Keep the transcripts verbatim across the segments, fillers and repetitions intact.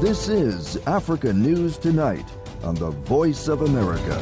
This is Africa News Tonight on the Voice of America.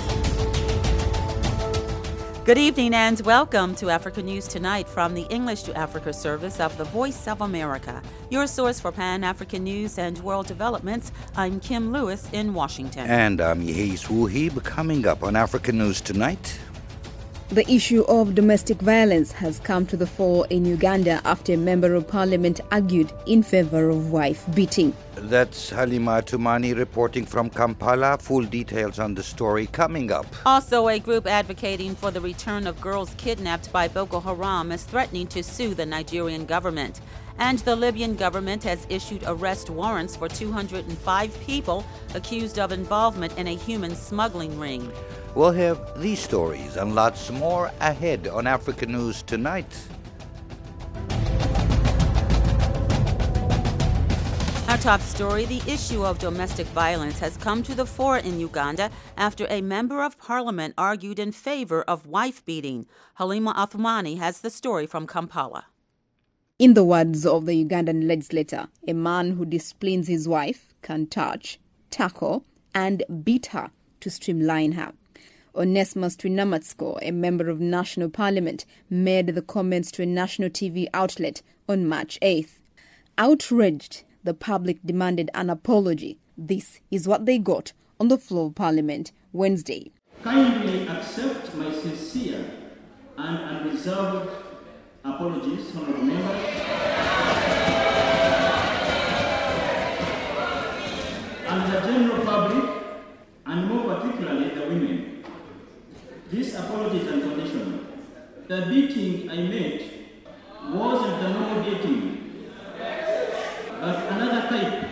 Good evening and welcome to Africa News Tonight from the English to Africa service of the Voice of America. Your source for Pan-African news and world developments. I'm Kim Lewis in Washington. And I'm Yehis Wuhib. Coming up on Africa News Tonight. The issue of domestic violence has come to the fore in Uganda after a member of parliament argued in favor of wife beating. That's Halima Tumani reporting from Kampala. Full details on the story coming up. Also, a group advocating for the return of girls kidnapped by Boko Haram is threatening to sue the Nigerian government. And the Libyan government has issued arrest warrants for two hundred five people accused of involvement in a human smuggling ring. We'll have these stories and lots more ahead on Africa News Tonight. Our top story, the issue of domestic violence has come to the fore in Uganda after a member of parliament argued in favor of wife beating. Halima Athmani has the story from Kampala. In the words of the Ugandan legislator, a man who disciplines his wife can touch, tackle, and beat her to streamline her. Onesmus Twinamatsko, a member of National Parliament, made the comments to a national T V outlet on March eighth. Outraged, the public demanded an apology. This is what they got on the floor of Parliament Wednesday. Kindly accept my sincere and unreserved apologies, honourable members, and the general public, and more particularly the women. This apology is unconditional. The beating I made wasn't the normal beating, but another type.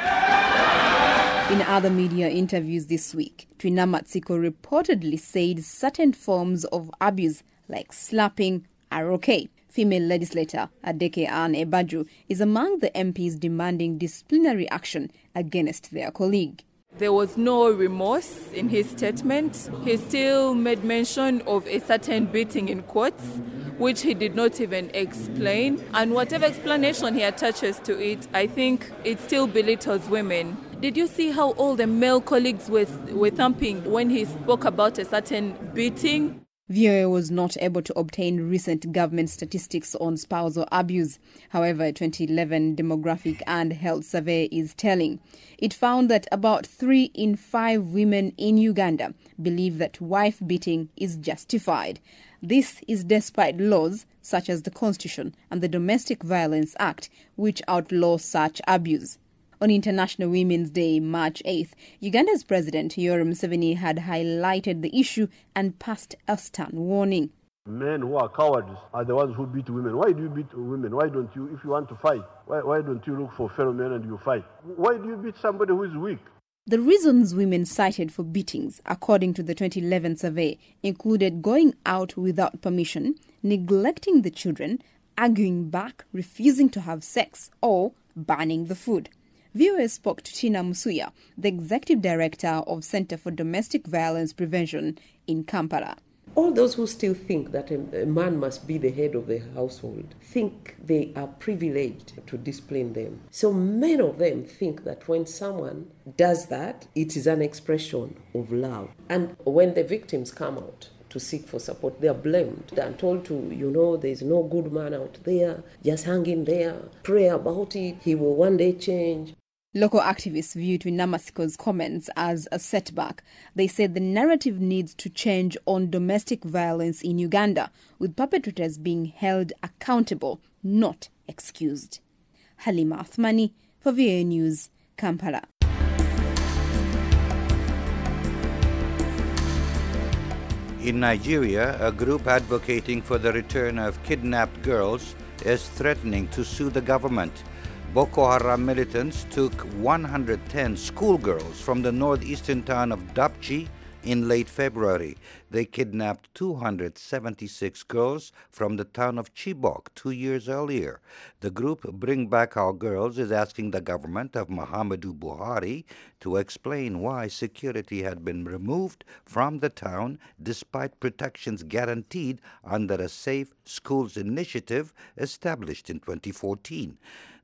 In other media interviews this week, Twinamatsiko reportedly said certain forms of abuse like slapping are okay. Female legislator Adeke Ann Ebaju is among the M Ps demanding disciplinary action against their colleague. There was no remorse in his statement. He still made mention of a certain beating in quotes, which he did not even explain. And whatever explanation he attaches to it, I think it still belittles women. Did you see how all the male colleagues were, were thumping when he spoke about a certain beating? V O A was not able to obtain recent government statistics on spousal abuse. However, a twenty eleven demographic and health survey is telling. It found that about three in five women in Uganda believe that wife beating is justified. This is despite laws such as the Constitution and the Domestic Violence Act, which outlaw such abuse. On International Women's Day, March eighth, Uganda's President Yoweri Museveni had highlighted the issue and passed a stern warning. Men who are cowards are the ones who beat women. Why do you beat women? Why don't you, if you want to fight, why, why don't you look for fellow men and you fight? Why do you beat somebody who is weak? The reasons women cited for beatings, according to the twenty eleven survey, included going out without permission, neglecting the children, arguing back, refusing to have sex, or burning the food. V O A spoke to Tina Musuya, the Executive Director of Center for Domestic Violence Prevention in Kampala. All those who still think that a, a man must be the head of the household think they are privileged to discipline them. So many of them think that when someone does that, it is an expression of love. And when the victims come out to seek for support, they are blamed and told to, you know, there's no good man out there, just hang in there, pray about it, he will one day change. Local activists viewed Twinamatiko's comments as a setback. They said the narrative needs to change on domestic violence in Uganda, with perpetrators being held accountable, not excused. Halima Athmani for V O A News, Kampala. In Nigeria, a group advocating for the return of kidnapped girls is threatening to sue the government. Boko Haram militants took one hundred ten schoolgirls from the northeastern town of Dapchi in late February. They kidnapped two hundred seventy-six girls from the town of Chibok two years earlier. The group Bring Back Our Girls is asking the government of Muhammadu Buhari to explain why security had been removed from the town despite protections guaranteed under a Safe Schools initiative established in twenty fourteen.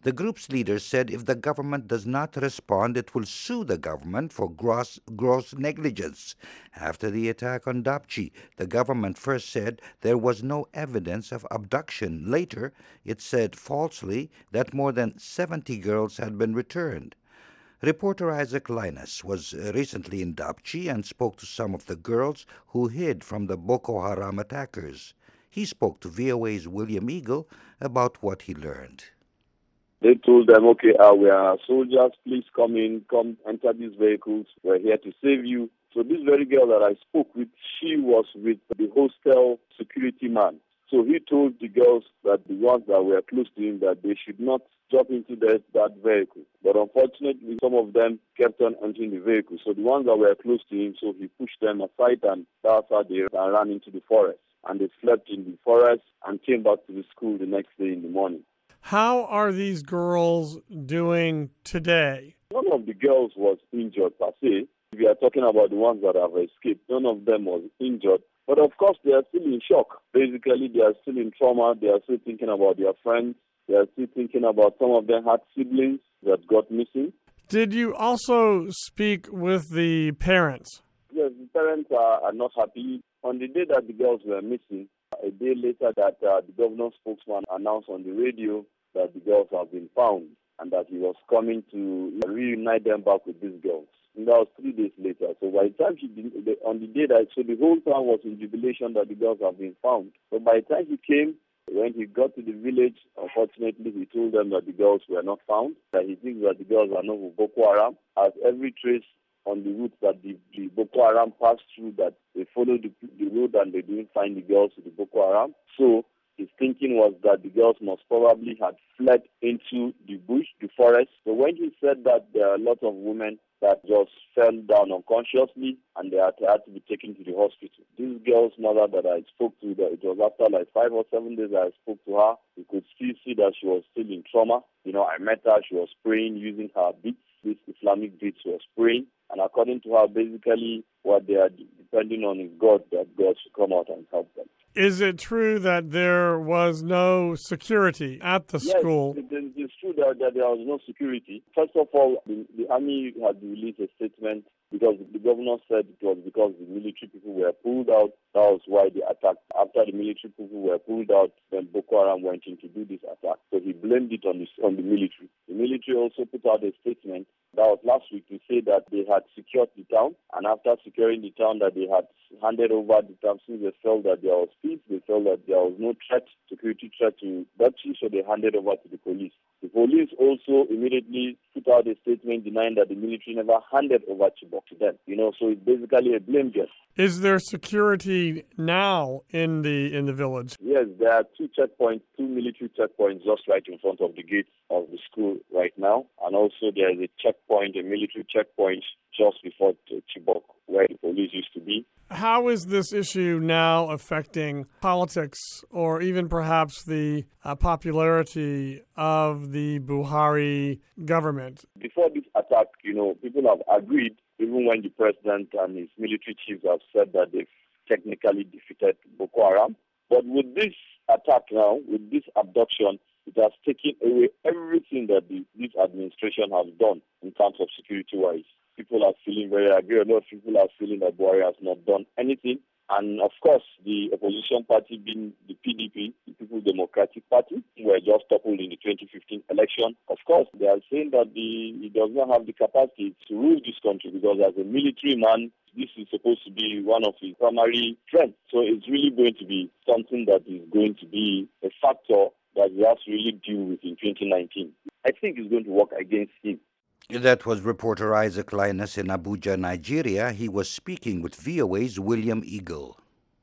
The group's leader said if the government does not respond, it will sue the government for gross, gross negligence. After the attack on Dapchi, the government first said there was no evidence of abduction. Later, it said falsely that more than seventy girls had been returned. Reporter Isaac Linus was recently in Dapchi and spoke to some of the girls who hid from the Boko Haram attackers. He spoke to V O A's William Eagle about what he learned. They told them, okay, uh, we are soldiers, please come in, come enter these vehicles, we're here to save you. So this very girl that I spoke with, she was with the hostel security man. So he told the girls that the ones that were close to him that they should not jump into that, that vehicle. But unfortunately, some of them kept on entering the vehicle. So the ones that were close to him, so he pushed them aside and that's how they ran into the forest. And they slept in the forest and came back to the school the next day in the morning. How are these girls doing today? None of the girls was injured per se. We are talking about the ones that have escaped. None of them was injured. But of course, they are still in shock. Basically, they are still in trauma. They are still thinking about their friends. They are still thinking about some of them had siblings that got missing. Did you also speak with the parents? Yes, the parents are, are not happy. On the day that the girls were missing, a day later that uh, the governor's spokesman announced on the radio that the girls have been found and that he was coming to reunite them back with these girls. And that was three days later. So by the time he did, on the day that, so the whole town was in jubilation that the girls have been found. So by the time he came, when he got to the village, unfortunately, he told them that the girls were not found, that he thinks that the girls are not with Boko Haram, as every trace on the route that the, the Boko Haram passed through, that they followed the, the road and they didn't find the girls with the Boko Haram. So his thinking was that the girls must probably have fled into the bush, the forest. So when he said that, there are a lot of women that just fell down unconsciously and they had, had to be taken to the hospital. This girl's mother that I spoke to, that it was after like five or seven days that I spoke to her, you could still see that she was still in trauma. You know, I met her, she was praying using her beads, this Islamic beads, she was praying. And according to her, basically what they are depending on is God, that God should come out and help them. Is it true that there was no security at the yes, school? Yes, it, it's true that, that there was no security. First of all, the, the army had released a statement because the governor said it was because the military people were pulled out. That was why they attacked. After the military people were pulled out, then Boko Haram went in to do this attack. So he blamed it on the, on the military. The military also put out a statement, that was last week, to say that they had secured the town, and after securing the town that they had handed over the town, since they felt that there was peace, they felt that there was no threat, security threat to Dapchi, so they handed over to the police. The police also immediately put out a statement denying that the military never handed over Chibok to them. You know, so it's basically a blame game. Is there security now in the in the village? Yes, there are two checkpoints, two military checkpoints just right in front of the gate of the school right now. And also there is a checkpoint, a military checkpoint just before Chibok, where the police used to be. How is this issue now affecting politics or even perhaps the uh, popularity of the Buhari government? Before this attack, you know, people have agreed, even when the president and his military chiefs have said that they've technically defeated Boko Haram. But with this attack now, with this abduction, it has taken away everything that the, this administration has done in terms of security-wise. People are feeling very angry. A lot of people are feeling that Buhari has not done anything. And of course, the opposition party being the P D P, the People's Democratic Party, who were just toppled in the twenty fifteen election. Of course, they are saying that the, he does not have the capacity to rule this country because as a military man, this is supposed to be one of his primary strengths. So it's really going to be something that is going to be a factor that we have to really deal with in twenty nineteen. I think it's going to work against him. That was reporter Isaac Linus in Abuja, Nigeria. He was speaking with V O A's William Eagle.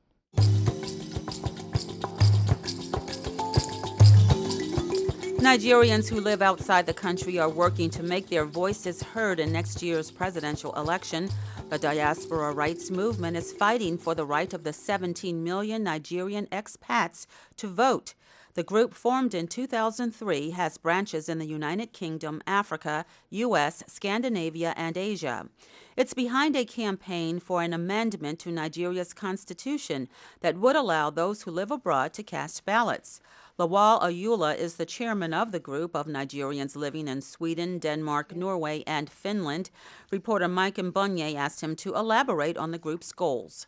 Nigerians who live outside the country are working to make their voices heard in next year's presidential election. The Diaspora Rights Movement is fighting for the right of the seventeen million Nigerian expats to vote. The group, formed in two thousand three, has branches in the United Kingdom, Africa, U S, Scandinavia, and Asia. It's behind a campaign for an amendment to Nigeria's constitution that would allow those who live abroad to cast ballots. Lawal Ayula is the chairman of the group of Nigerians living in Sweden, Denmark, Norway, and Finland. Reporter Mike Mbonye asked him to elaborate on the group's goals.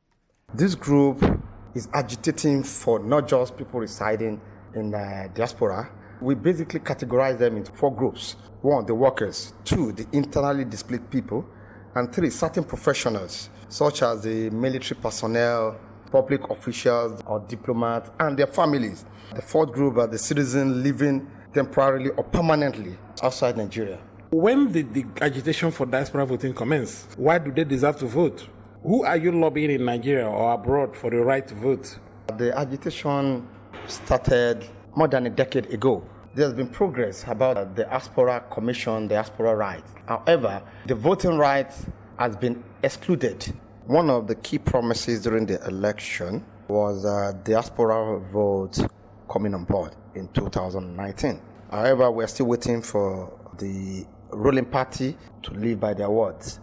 This group is agitating for not just people residing in the diaspora. We basically categorize them into four groups. One, the workers. Two, the internally displaced people. And three, certain professionals, such as the military personnel, public officials or diplomats, and their families. The fourth group are the citizens living temporarily or permanently outside Nigeria. When did the agitation for diaspora voting commence? Why do they deserve to vote? Who are you lobbying in Nigeria or abroad for the right to vote? The agitation started more than a decade ago. There's been progress about the Diaspora Commission, diaspora rights. However, the voting right has been excluded. One of the key promises during the election was a diaspora vote coming on board in two thousand nineteen. However, we're still waiting for the ruling party to live by their words.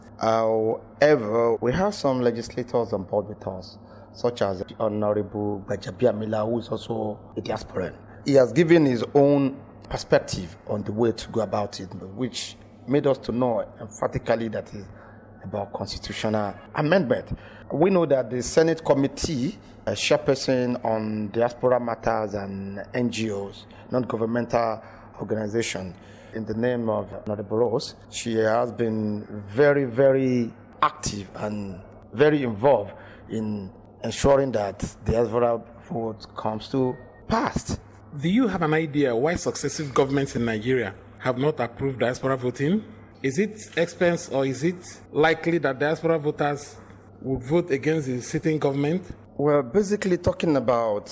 However, we have some legislators on board with us, such as Honorable Gbajabiamila, who is also a diasporan. He has given his own perspective on the way to go about it, which made us to know emphatically that is about constitutional amendment. We know that the Senate committee, a chairperson on diaspora matters and N G Os, non-governmental organizations, in the name of Honorable Rose, she has been very, very active and very involved in ensuring that the diaspora vote comes to pass. Do you have an idea why successive governments in Nigeria have not approved diaspora voting? Is it expense or is it likely that diaspora voters would vote against the sitting government? We're basically talking about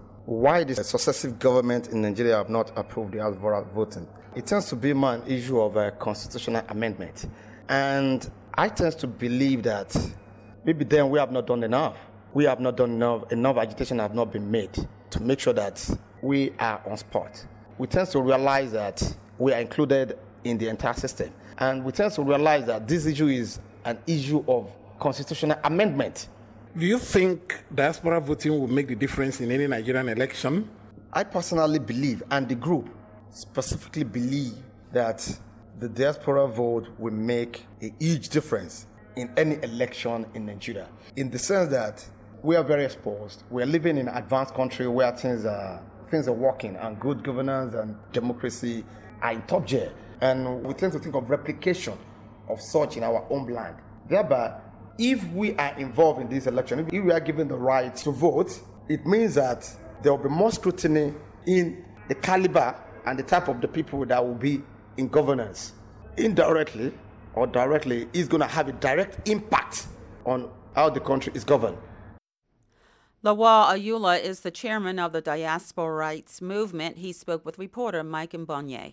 why the successive government in Nigeria have not approved the diaspora voting. It tends to be more an issue of a constitutional amendment. And I tend to believe that maybe then we have not done enough. We have not done enough, enough agitation has not been made to make sure that we are on spot. We tend to realize that we are included in the entire system. And we tend to realize that this issue is an issue of constitutional amendment. Do you think diaspora voting will make the difference in any Nigerian election? I personally believe, and the group specifically believe, that the diaspora vote will make a huge difference in any election in Nigeria, in the sense that we are very exposed. We are living in an advanced country where things are, things are working and good governance and democracy are in top gear. And we tend to think of replication of such in our own land. Thereby, if we are involved in this election, if we are given the right to vote, it means that there will be more scrutiny in the caliber and the type of the people that will be in governance. Indirectly or directly, is going to have a direct impact on how the country is governed. Lawal Ayula is the chairman of the Diaspora Rights Movement. He spoke with reporter Mike Mbonye.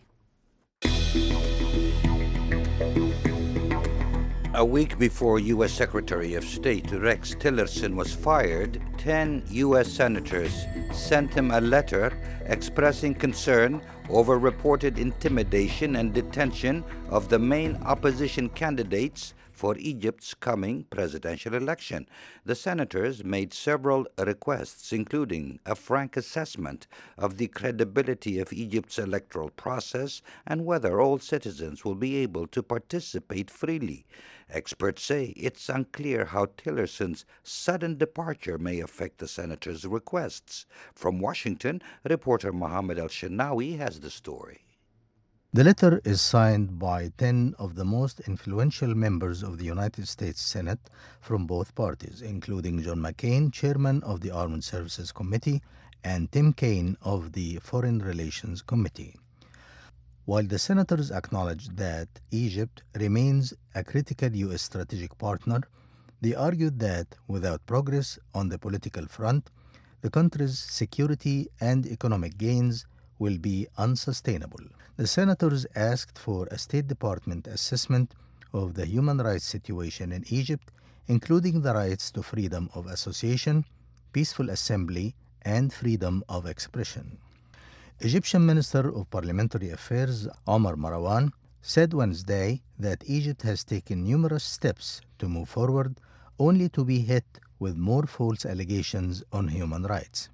A week before U S Secretary of State Rex Tillerson was fired, ten U S senators sent him a letter expressing concern over reported intimidation and detention of the main opposition candidates for Egypt's coming presidential election. The senators made several requests, including a frank assessment of the credibility of Egypt's electoral process and whether all citizens will be able to participate freely. Experts say it's unclear how Tillerson's sudden departure may affect the senators' requests. From Washington, reporter Mohammed El-Shenawi has the story. The letter is signed by ten of the most influential members of the United States Senate from both parties, including John McCain, chairman of the Armed Services Committee, and Tim Kaine of the Foreign Relations Committee. While the senators acknowledge that Egypt remains a critical U S strategic partner, they argued that without progress on the political front, the country's security and economic gains will be unsustainable. The senators asked for a State Department assessment of the human rights situation in Egypt, including the rights to freedom of association, peaceful assembly, and freedom of expression. Egyptian Minister of Parliamentary Affairs Omar Marwan said Wednesday that Egypt has taken numerous steps to move forward, only to be hit with more false allegations on human rights.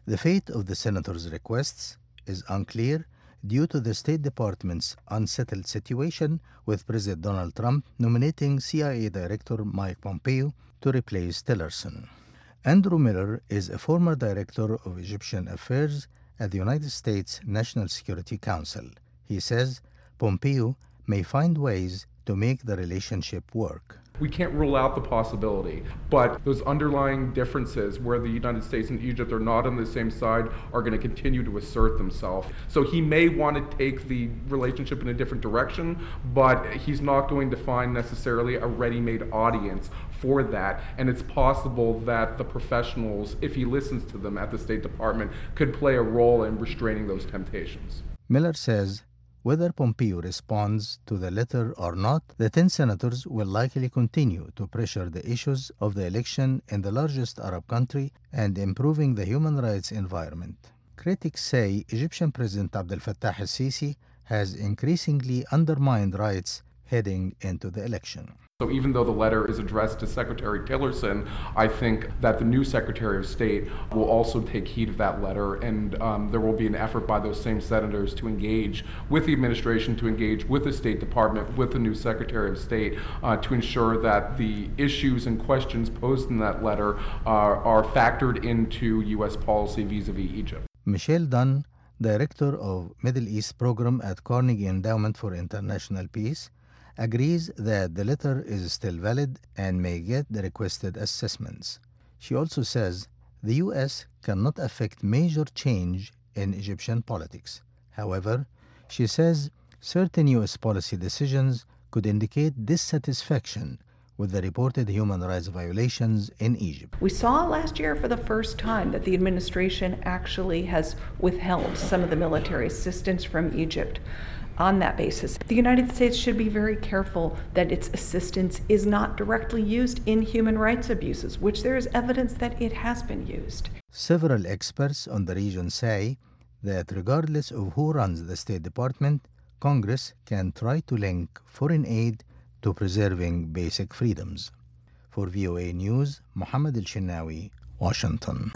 The fate of the senator's requests is unclear due to the State Department's unsettled situation with President Donald Trump nominating C I A Director Mike Pompeo to replace Tillerson. Andrew Miller is a former director of Egyptian affairs at the United States National Security Council. He says Pompeo may find ways to make the relationship work. We can't rule out the possibility, but those underlying differences where the United States and Egypt are not on the same side are going to continue to assert themselves. So he may want to take the relationship in a different direction, but he's not going to find necessarily a ready-made audience for that. And it's possible that the professionals, if he listens to them at the State Department, could play a role in restraining those temptations. Miller says whether Pompeo responds to the letter or not, the ten senators will likely continue to pressure the issues of the election in the largest Arab country and improving the human rights environment. Critics say Egyptian President Abdel Fattah el-Sisi has increasingly undermined rights heading into the election. So even though the letter is addressed to Secretary Tillerson, I think that the new Secretary of State will also take heed of that letter, and um, there will be an effort by those same senators to engage with the administration, to engage with the State Department, with the new Secretary of State, uh, to ensure that the issues and questions posed in that letter are, are factored into U S policy vis-a-vis Egypt. Michelle Dunn, Director of Middle East Program at Carnegie Endowment for International Peace, agrees that the letter is still valid and may get the requested assessments. She also says the U S cannot affect major change in Egyptian politics. However, she says certain U S policy decisions could indicate dissatisfaction with the reported human rights violations in Egypt. We saw last year for the first time that the administration actually has withheld some of the military assistance from Egypt. On that basis, the United States should be very careful that its assistance is not directly used in human rights abuses, which there is evidence that it has been used. Several experts on the region say that regardless of who runs the State Department, Congress can try to link foreign aid to preserving basic freedoms. For V O A News, Mohammed El-Shinnawi, Washington.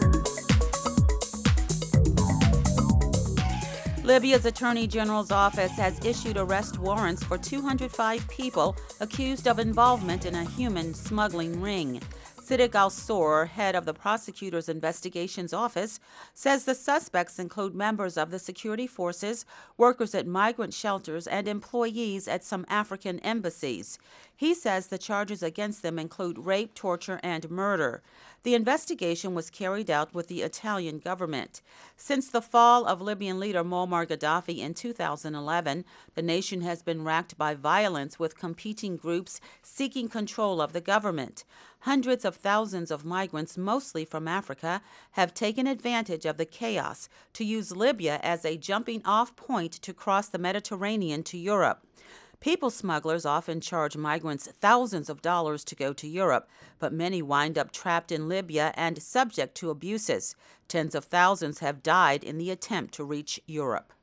Libya's Attorney General's office has issued arrest warrants for two hundred five people accused of involvement in a human smuggling ring. Siddiq Al-Sor, head of the prosecutor's investigations office, says the suspects include members of the security forces, workers at migrant shelters, and employees at some African embassies. He says the charges against them include rape, torture, and murder. The investigation was carried out with the Italian government. Since the fall of Libyan leader Muammar Gaddafi in two thousand eleven, the nation has been racked by violence with competing groups seeking control of the government. Hundreds of thousands of migrants, mostly from Africa, have taken advantage of the chaos to use Libya as a jumping-off point to cross the Mediterranean to Europe. People smugglers often charge migrants thousands of dollars to go to Europe, but many wind up trapped in Libya and subject to abuses. Tens of thousands have died in the attempt to reach Europe.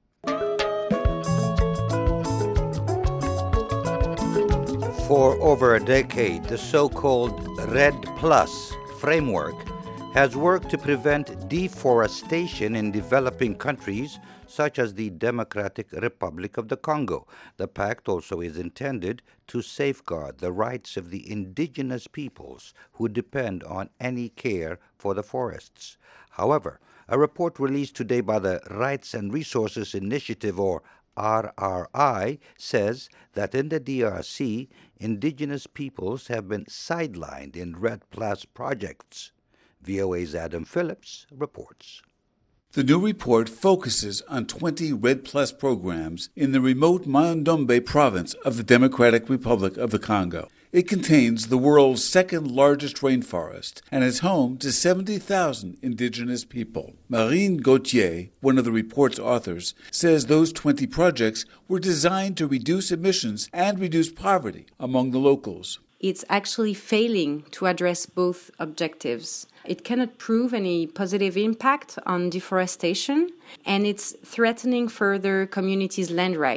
For over a decade, the so-called REDD Plus framework has worked to prevent deforestation in developing countries such as the Democratic Republic of the Congo. The pact also is intended to safeguard the rights of the indigenous peoples who depend on any care for the forests. However, a report released today by the Rights and Resources Initiative, or R R I, says that in the D R C, indigenous peoples have been sidelined in REDD Plus projects. V O A's Adam Phillips reports. The new report focuses on twenty REDD Plus programs in the remote Mai-Ndombe province of the Democratic Republic of the Congo. It contains the world's second largest rainforest and is home to seventy thousand indigenous people. Marine Gauthier, one of the report's authors, says those twenty projects were designed to reduce emissions and reduce poverty among the locals. It's actually failing to address both objectives. It cannot prove any positive impact on deforestation, and it's threatening further communities' land rights.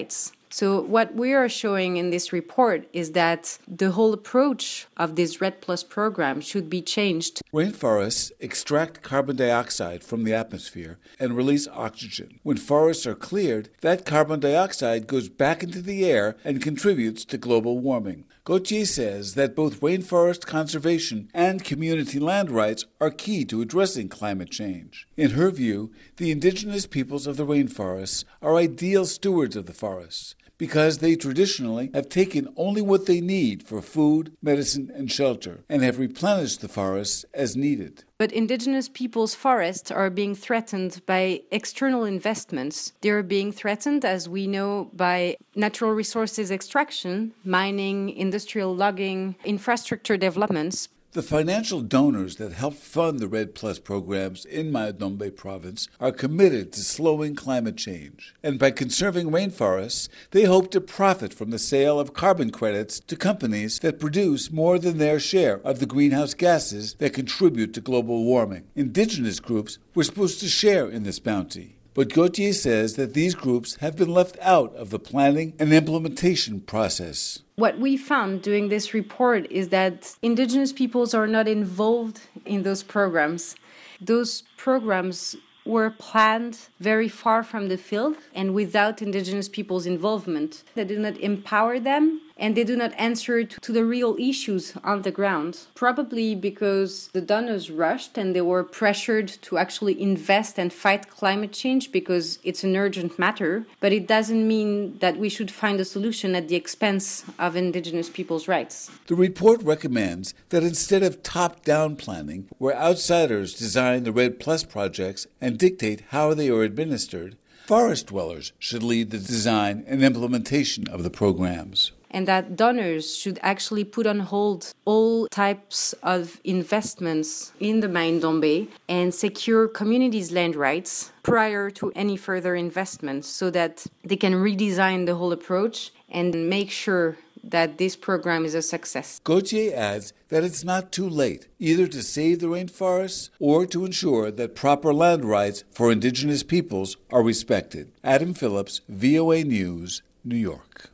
So what we are showing in this report is that the whole approach of this REDD Plus program should be changed. Rainforests extract carbon dioxide from the atmosphere and release oxygen. When forests are cleared, that carbon dioxide goes back into the air and contributes to global warming. Gauthier says that both rainforest conservation and community land rights are key to addressing climate change. In her view, the indigenous peoples of the rainforests are ideal stewards of the forests because they traditionally have taken only what they need for food, medicine, and shelter, and have replenished the forests as needed. But indigenous peoples' forests are being threatened by external investments. They are being threatened, as we know, by natural resources extraction, mining, industrial logging, infrastructure developments. The financial donors that help fund the REDD Plus programs in Mai-Ndombe province are committed to slowing climate change. And by conserving rainforests, they hope to profit from the sale of carbon credits to companies that produce more than their share of the greenhouse gases that contribute to global warming. Indigenous groups were supposed to share in this bounty. But Gauthier says that these groups have been left out of the planning and implementation process. What we found doing this report is that indigenous peoples are not involved in those programs. Those programs were planned very far from the field and without indigenous peoples' involvement. They do not empower them, and they do not answer to the real issues on the ground, probably because the donors rushed and they were pressured to actually invest and fight climate change because it's an urgent matter. But it doesn't mean that we should find a solution at the expense of indigenous people's rights. The report recommends that instead of top-down planning, where outsiders design the REDD Plus projects and dictate how they are administered, forest dwellers should lead the design and implementation of the programs. And that donors should actually put on hold all types of investments in the Mai-Ndombe and secure communities' land rights prior to any further investments so that they can redesign the whole approach and make sure that this program is a success. Gauthier adds that it's not too late either to save the rainforests or to ensure that proper land rights for indigenous peoples are respected. Adam Phillips, V O A News, New York.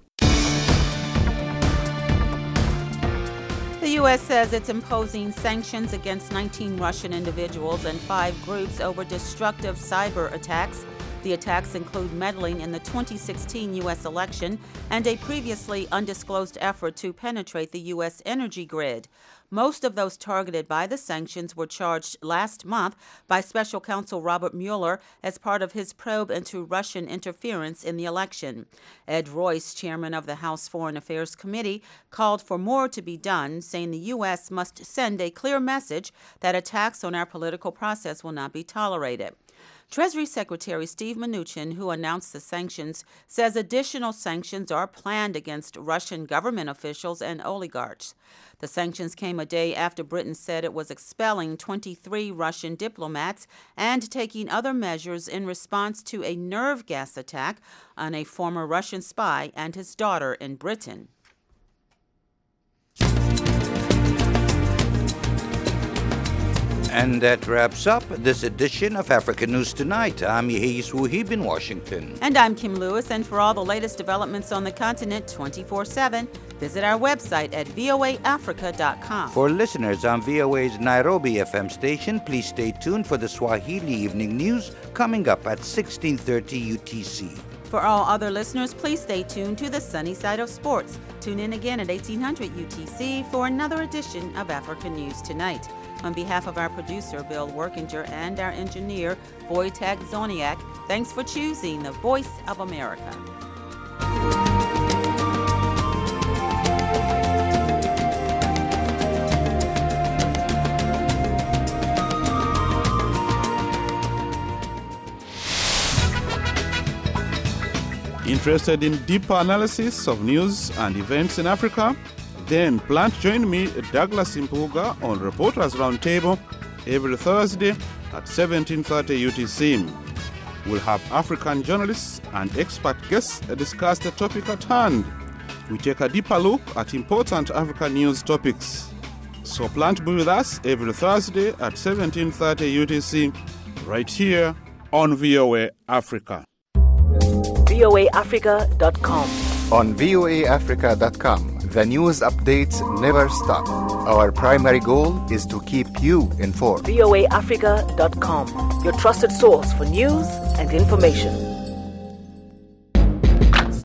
The U S says it's imposing sanctions against nineteen Russian individuals and five groups over destructive cyber attacks. The attacks include meddling in the twenty sixteen U S election and a previously undisclosed effort to penetrate the U S energy grid. Most of those targeted by the sanctions were charged last month by Special Counsel Robert Mueller as part of his probe into Russian interference in the election. Ed Royce, chairman of the House Foreign Affairs Committee, called for more to be done, saying the U S must send a clear message that attacks on our political process will not be tolerated. Treasury Secretary Steve Mnuchin, who announced the sanctions, says additional sanctions are planned against Russian government officials and oligarchs. The sanctions came a day after Britain said it was expelling twenty-three Russian diplomats and taking other measures in response to a nerve gas attack on a former Russian spy and his daughter in Britain. And that wraps up this edition of Africa News Tonight. I'm Yehis Wuhib in Washington. And I'm Kim Lewis. And for all the latest developments on the continent twenty-four seven, visit our website at v o a africa dot com. For listeners on V O A's Nairobi F M station, please stay tuned for the Swahili Evening News coming up at sixteen thirty U T C. For all other listeners, please stay tuned to the Sunny Side of Sports. Tune in again at eighteen hundred U T C for another edition of Africa News Tonight. On behalf of our producer, Bill Workinger, and our engineer, Wojtek Zoniak, thanks for choosing the Voice of America. Interested in deeper analysis of news and events in Africa? Then plan to join me, Douglas Impuga, on Reporters Roundtable every Thursday at seventeen thirty U T C. We'll have African journalists and expert guests discuss the topic at hand. We take a deeper look at important African news topics. So plan to be with us every Thursday at seventeen thirty U T C, right here on V O A Africa. V V O A Africa dot com. On V O A Africa dot com, the news updates never stop. Our primary goal is to keep you informed. V O A Africa dot com, your trusted source for news and information.